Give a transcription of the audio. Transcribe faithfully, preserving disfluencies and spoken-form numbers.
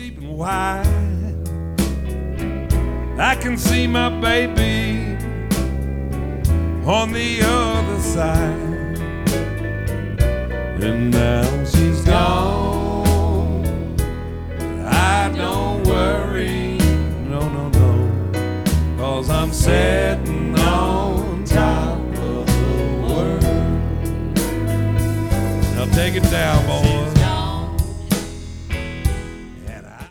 deep and wide. I can see my baby on the other side, and now she's gone. I don't worry, no, no, no, 'cause I'm sitting on top of the world. Now take it down, boy.